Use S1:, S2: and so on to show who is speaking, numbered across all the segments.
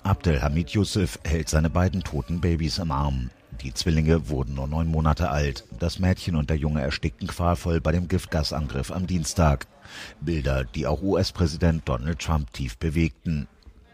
S1: Abdelhamid Yusuf hält seine beiden toten Babys im Arm. Die Zwillinge wurden nur 9 Monate alt. Das Mädchen und der Junge erstickten qualvoll bei dem Giftgasangriff am Dienstag. Bilder, die auch US-Präsident Donald Trump tief bewegten.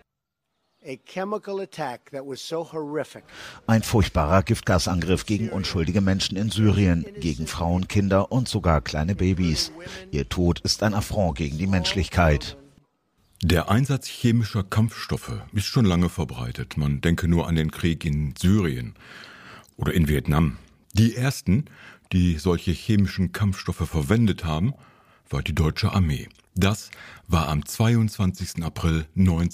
S1: Ein furchtbarer Giftgasangriff gegen unschuldige Menschen in Syrien, gegen Frauen, Kinder und sogar kleine Babys. Ihr Tod ist ein Affront gegen die Menschlichkeit.
S2: Der Einsatz chemischer Kampfstoffe ist schon lange verbreitet. Man denke nur an den Krieg in Syrien oder in Vietnam. Die ersten, die solche chemischen Kampfstoffe verwendet haben, war die deutsche Armee. Das war am 22. April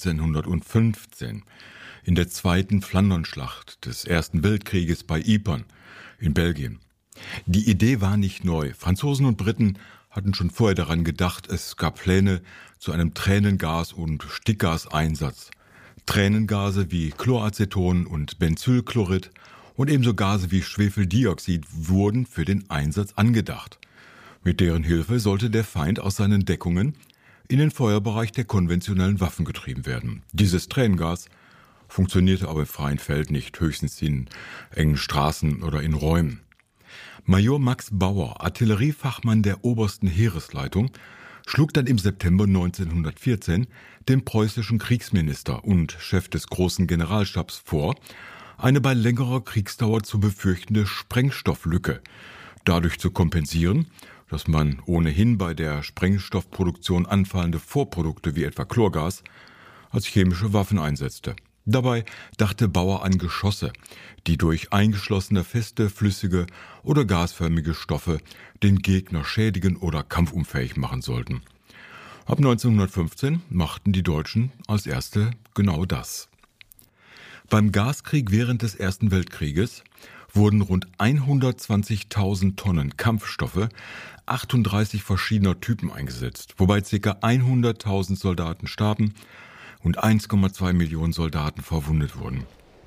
S2: 1915 in der zweiten Flandernschlacht des Ersten Weltkrieges bei Ypern in Belgien. Die Idee war nicht neu. Franzosen und Briten hatten schon vorher daran gedacht, es gab Pläne zu einem Tränengas- und Stickgaseinsatz. Tränengase wie Chloraceton und Benzylchlorid und ebenso Gase wie Schwefeldioxid wurden für den Einsatz angedacht. Mit deren Hilfe sollte der Feind aus seinen Deckungen in den Feuerbereich der konventionellen Waffen getrieben werden. Dieses Tränengas funktionierte aber im freien Feld nicht, höchstens in engen Straßen oder in Räumen. Major Max Bauer, Artilleriefachmann der obersten Heeresleitung, schlug dann im September 1914 dem preußischen Kriegsminister und Chef des großen Generalstabs vor, eine bei längerer Kriegsdauer zu befürchtende Sprengstofflücke dadurch zu kompensieren, dass man ohnehin bei der Sprengstoffproduktion anfallende Vorprodukte wie etwa Chlorgas als chemische Waffen einsetzte. Dabei dachte Bauer an Geschosse, die durch eingeschlossene feste, flüssige oder gasförmige Stoffe den Gegner schädigen oder kampfunfähig machen sollten. Ab 1915 machten die Deutschen als erste genau das. Beim Gaskrieg während des Ersten Weltkrieges wurden rund 120.000 Tonnen Kampfstoffe 38 verschiedener Typen eingesetzt, wobei ca. 100.000 Soldaten starben und 1,2 Millionen Soldaten verwundet wurden.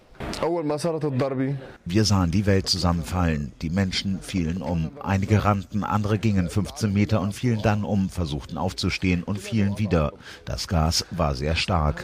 S1: Wir sahen die Welt zusammenfallen. Die Menschen fielen um. Einige rannten, andere gingen 15 Meter und fielen dann um, versuchten aufzustehen und fielen wieder. Das Gas war sehr stark.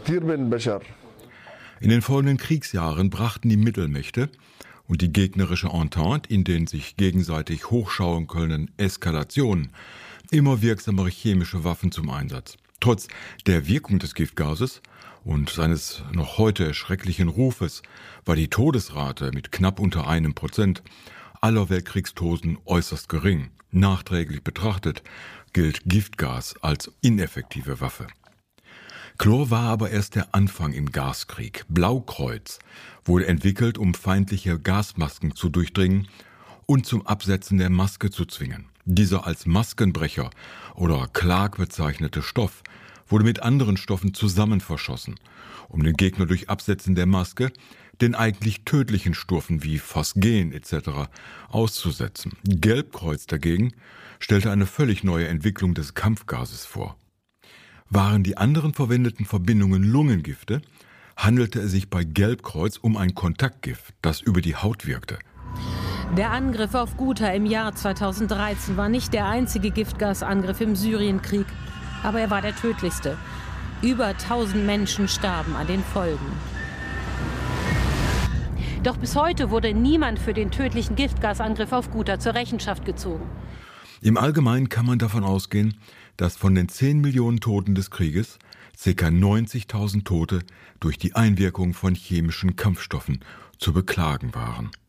S2: In den folgenden Kriegsjahren brachten die Mittelmächte und die gegnerische Entente in den sich gegenseitig hochschaukelnden Eskalationen immer wirksamere chemische Waffen zum Einsatz. Trotz der Wirkung des Giftgases und seines noch heute schrecklichen Rufes war die Todesrate mit knapp unter 1% aller Weltkriegstoten äußerst gering. Nachträglich betrachtet gilt Giftgas als ineffektive Waffe. Chlor war aber erst der Anfang im Gaskrieg. Blaukreuz wurde entwickelt, um feindliche Gasmasken zu durchdringen und zum Absetzen der Maske zu zwingen. Dieser als Maskenbrecher oder Clark bezeichnete Stoff wurde mit anderen Stoffen zusammen verschossen, um den Gegner durch Absetzen der Maske den eigentlich tödlichen Stoffen wie Phosgen etc. auszusetzen. Gelbkreuz dagegen stellte eine völlig neue Entwicklung des Kampfgases vor. Waren die anderen verwendeten Verbindungen Lungengifte, handelte es sich bei Gelbkreuz um ein Kontaktgift, das über die Haut wirkte.
S3: Der Angriff auf Ghouta im Jahr 2013 war nicht der einzige Giftgasangriff im Syrienkrieg, aber er war der tödlichste. Über 1000 Menschen starben an den Folgen. Doch bis heute wurde niemand für den tödlichen Giftgasangriff auf Ghouta zur Rechenschaft gezogen.
S2: Im Allgemeinen kann man davon ausgehen, dass von den 10 Millionen Toten des Krieges ca. 90.000 Tote durch die Einwirkung von chemischen Kampfstoffen zu beklagen waren.